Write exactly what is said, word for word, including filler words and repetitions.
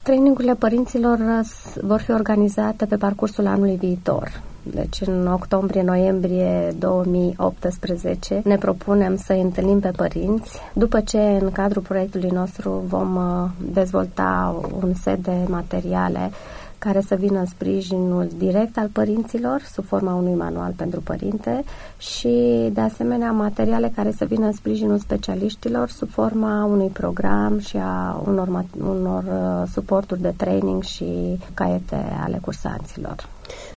Trainingurile părinților vor fi organizate pe parcursul anului viitor. Deci în octombrie-noiembrie două mii optsprezece ne propunem să îi întâlnim pe părinți, după ce în cadrul proiectului nostru vom dezvolta un set de materiale care să vină în sprijinul direct al părinților, sub forma unui manual pentru părinte și, de asemenea, materiale care să vină în sprijinul specialiștilor sub forma unui program și a unor, unor suporturi de training și caiete ale cursanților.